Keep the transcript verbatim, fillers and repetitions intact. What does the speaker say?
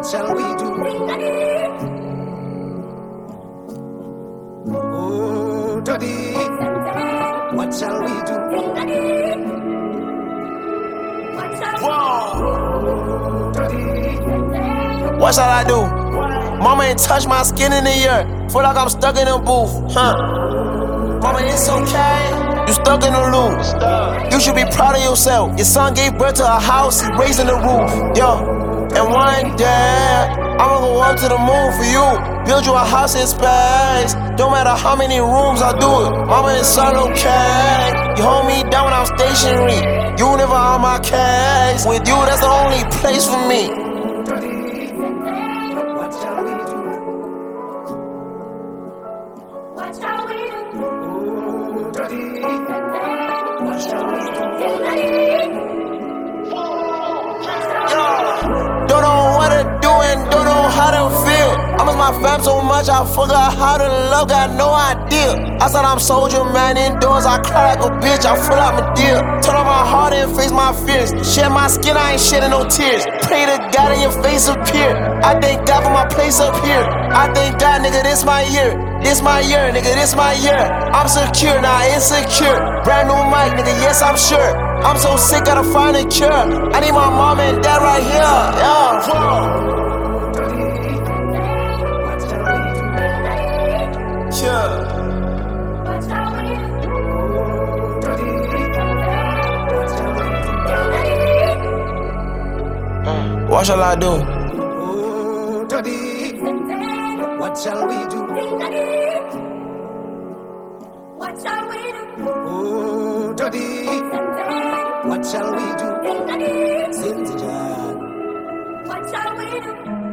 What shall we do? Oh, Daddy, what shall we do? Whoa, Daddy, what shall I do? Mama ain't touched my skin in a year. Feel like I'm stuck in a booth, huh? Mama, it's okay. You stuck in a loop. You should be proud of yourself. Your son gave birth to a house, he raising the roof. Yo, and one day, I'ma go up to the moon for you. Build you a house in space. Don't matter how many rooms I do it. Mama, it's all okay. You hold me down when I'm stationary. You never on my case. With you, that's the only place for me. what shall we do? What shall we do? Oh, Daddy, what shall we do? Don't know what to do and don't know how to feel. I miss my fam so much, I forgot how to love, got no idea. I said I'm soldier man indoors, I cry like a bitch, I full out my deal. Turn on my heart and face my fears. Shed my skin, I ain't shedding no tears. Pray to God and your face appear. I thank God for my place up here. I thank God, nigga, this my year. This my year, nigga, this my year. I'm secure, not insecure. Brand new mic, nigga, yes, I'm sure. I'm so sick, gotta find a cure. I need my mom and dad right here, yeah. What shall we do? Yeah. What shall we do? Oh, Daddy, what shall we do? What shall I do? Oh, Daddy, what shall we do? What shall we do? Oh, Daddy, what shall we do? What Sing to God. shall we do?